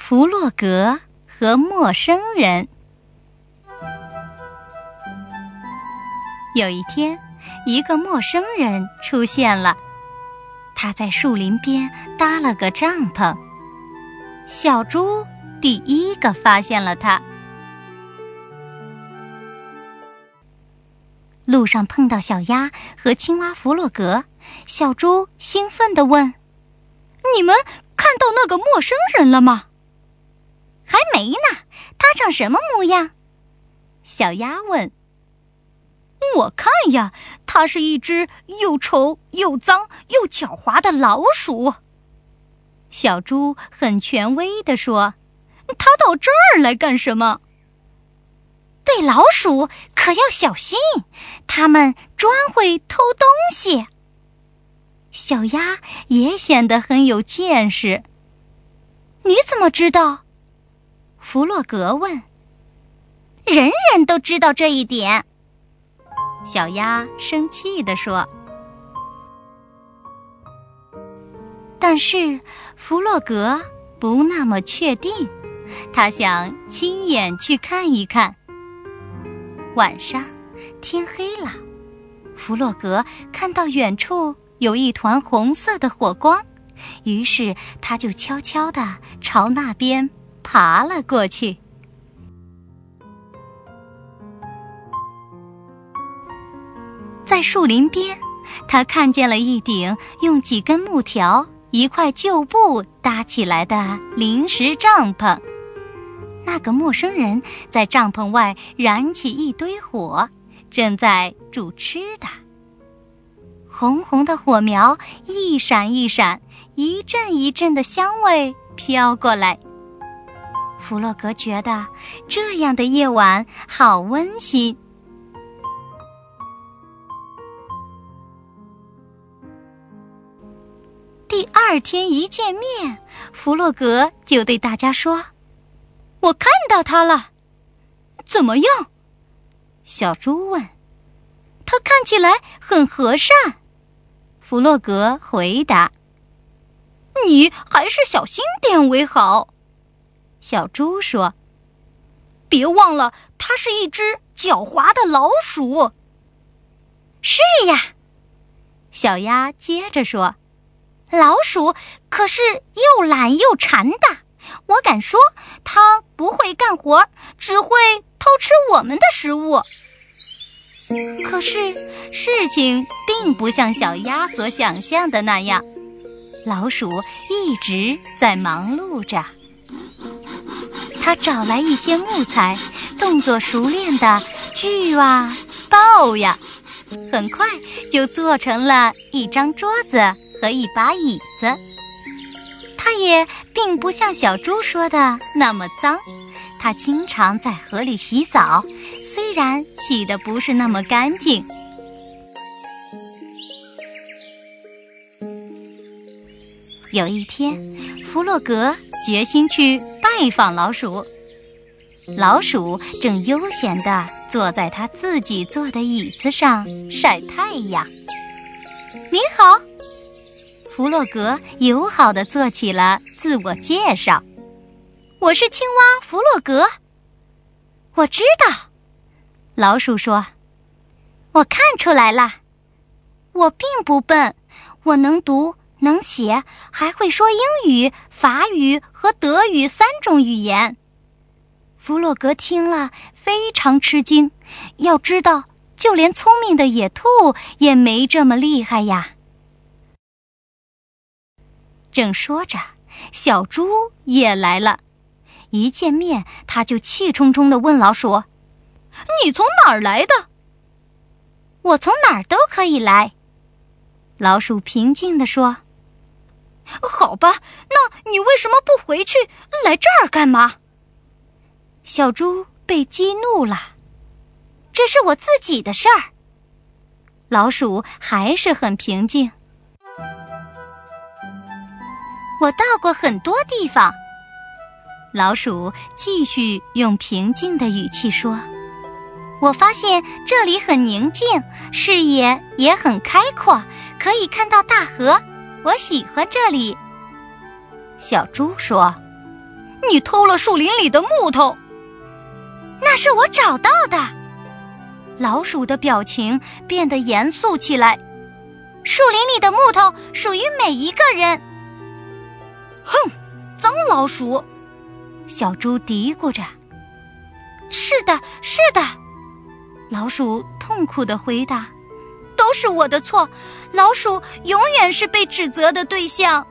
弗洛格和陌生人。有一天，一个陌生人出现了，他在树林边搭了个帐篷。小猪第一个发现了他。路上碰到小鸭和青蛙弗洛格，小猪兴奋地问：“ 你们看到那个陌生人了吗？”“ 还没呢，他长什么模样？”小鸭问。 “我看呀，它是一只又丑又脏又狡猾的老鼠。” 小猪很权威地说。 “它到这儿来干什么？”“ 对老鼠可要小心，它们专会偷东西。”小鸭也显得很有见识。“你怎么知道？”弗洛格问。“人人都知道这一点。”小鸭生气地说。但是弗洛格不那么确定，他想亲眼去看一看。晚上，天黑了，弗洛格看到远处有一团红色的火光，于是他就悄悄地朝那边爬了过去。在树林边，他看见了一顶用几根木条、一块旧布搭起来的临时帐篷。那个陌生人在帐篷外燃起一堆火，正在煮吃的。红红的火苗一闪一闪，一阵一阵的香味飘过来。弗洛格觉得这样的夜晚好温馨。第二天一见面，弗洛格就对大家说：“ 我看到他了。”“怎么样？” 小猪问。 “他看起来很和善。” 弗洛格回答。 “你还是小心点为好。” 小猪说。 “别忘了，它是一只狡猾的老鼠。”“ 是呀。”小鸭接着说。“老鼠可是又懒又馋的，我敢说它不会干活，只会偷吃我们的食物。”可是事情并不像小鸭所想象的那样，老鼠一直在忙碌着。他找来一些木材，动作熟练地锯啊刨呀，很快就做成了一张桌子和一把椅子。他也并不像小猪说的那么脏，他经常在河里洗澡，虽然洗得不是那么干净。有一天，弗洛格决心去拜访老鼠。老鼠正悠闲地坐在他自己坐的椅子上晒太阳。“您好。”弗洛格友好地做起了自我介绍。“我是青蛙弗洛格。”“我知道。”老鼠说。“我看出来了。我并不笨，我能读能写，还会说英语、法语和德语3种语言。”弗洛格听了非常吃惊，要知道就连聪明的野兔也没这么厉害呀。正说着，小猪也来了。一见面，他就气冲冲地问老鼠：“ 你从哪儿来的？”“ 我从哪儿都可以来。”老鼠平静地说。 “好吧，那你为什么不回去，来这儿干嘛？” 小猪被激怒了。“这是我自己的事儿。”老鼠还是很平静。“我到过很多地方。”老鼠继续用平静的语气说。“我发现这里很宁静，视野也很开阔，可以看到大河，我喜欢这里。”小猪说。 你偷了树林里的木头。 那是我找到的。老鼠的表情变得严肃起来。树林里的木头属于每一个人。 哼，脏老鼠！ 小猪嘀咕着。是的，是的，老鼠痛苦地回答。都是我的错，老鼠永远是被指责的对象。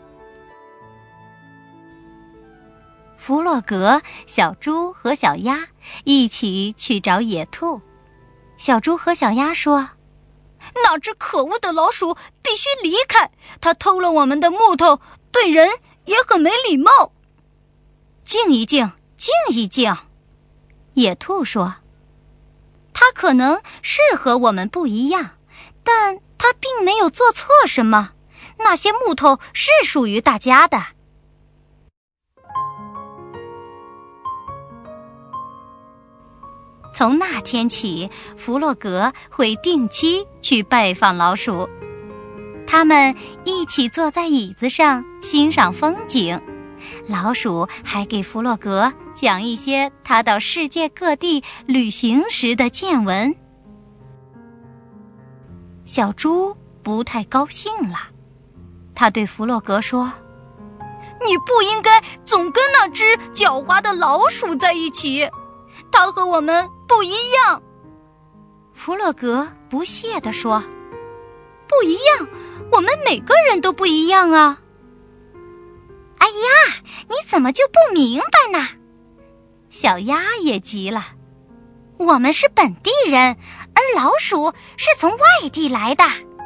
弗洛格、小猪和小鸭一起去找野兔。小猪和小鸭说： 那只可恶的老鼠必须离开，它偷了我们的木头，对人也很没礼貌。 静一静，静一静。野兔说：它可能是和我们不一样，但它并没有做错什么。那些木头是属于大家的。从那天起，弗洛格会定期去拜访老鼠。他们一起坐在椅子上欣赏风景。老鼠还给弗洛格讲一些他到世界各地旅行时的见闻。小猪不太高兴了，他对弗洛格说： 你不应该总跟那只狡猾的老鼠在一起，它和我们不一样。 弗洛格不屑地说：不一样？我们每个人都不一样啊。哎呀，你怎么就不明白呢？小鸭也急了。我们是本地人，而老鼠是从外地来的。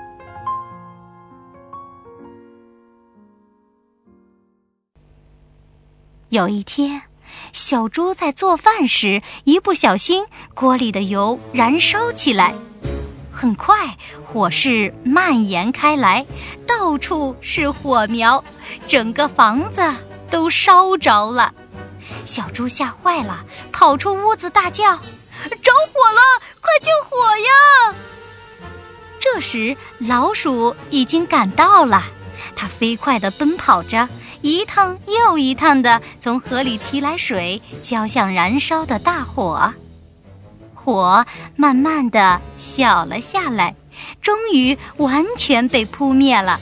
有一天，小猪在做饭时，一不小心，锅里的油燃烧起来。很快，火势蔓延开来，到处是火苗，整个房子都烧着了。小猪吓坏了，跑出屋子大叫：着火了，快救火呀！这时，老鼠已经赶到了，它飞快地奔跑着，一趟又一趟地从河里提来水，浇向燃烧的大火。火慢慢地小了下来，终于完全被扑灭了。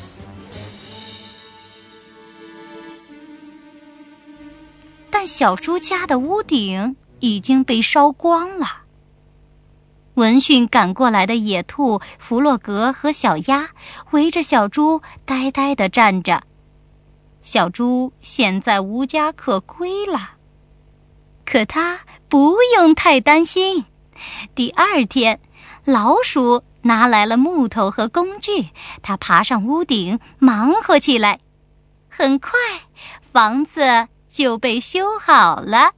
但小猪家的屋顶已经被烧光了。闻讯赶过来的野兔、弗洛格和小鸭围着小猪呆呆地站着。小猪现在无家可归了，可它不用太担心。第二天，老鼠拿来了木头和工具，它爬上屋顶忙活起来。很快，房子就被修好了。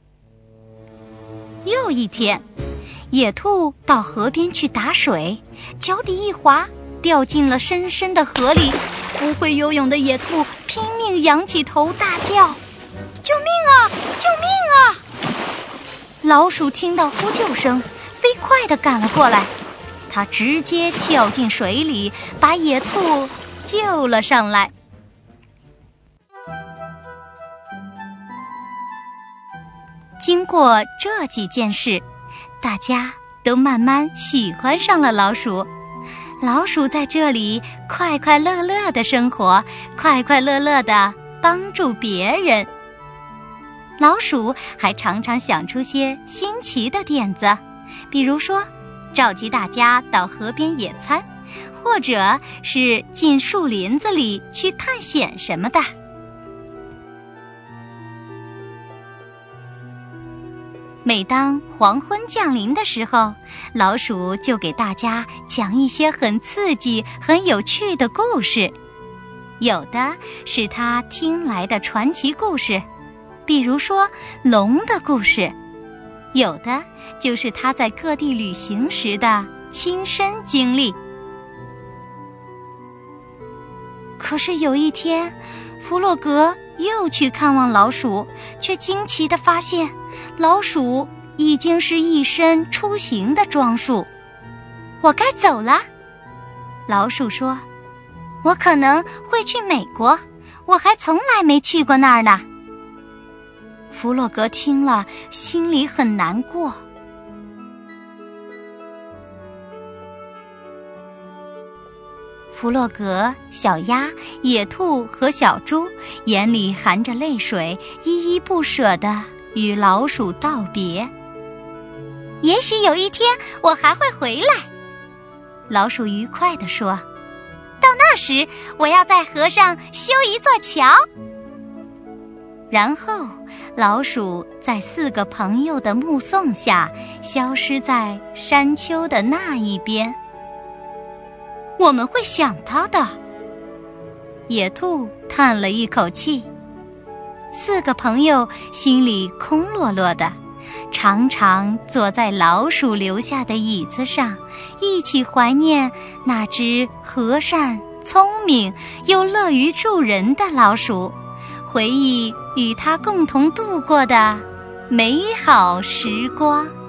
又一天，野兔到河边去打水，脚底一滑，掉进了深深的河里。不会游泳的野兔拼命仰起头大叫：救命啊！救命啊！老鼠听到呼救声，飞快地赶了过来，它直接跳进水里，把野兔救了上来。经过这几件事，大家都慢慢喜欢上了老鼠。老鼠在这里快快乐乐地生活，快快乐乐地帮助别人。老鼠还常常想出些新奇的点子，比如说召集大家到河边野餐，或者是进树林子里去探险什么的。每当黄昏降临的时候，老鼠就给大家讲一些很刺激、很有趣的故事。有的是他听来的传奇故事，比如说龙的故事；有的就是他在各地旅行时的亲身经历。可是有一天，弗洛格又去看望老鼠，却惊奇地发现，老鼠已经是一身出行的装束。我该走了，老鼠说，我可能会去美国，我还从来没去过那儿呢。 弗洛格听了，心里很难过。弗洛格、小鸭、野兔和小猪眼里含着泪水，依依不舍地与老鼠道别。也许有一天我还会回来，老鼠愉快地说。到那时，我要在河上修一座桥。然后，老鼠在4个朋友的目送下，消失在山丘的那一边。我们会想他的。野兔叹了一口气。4个朋友心里空落落的，常常坐在老鼠留下的椅子上，一起怀念那只和善、聪明又乐于助人的老鼠，回忆与它共同度过的美好时光。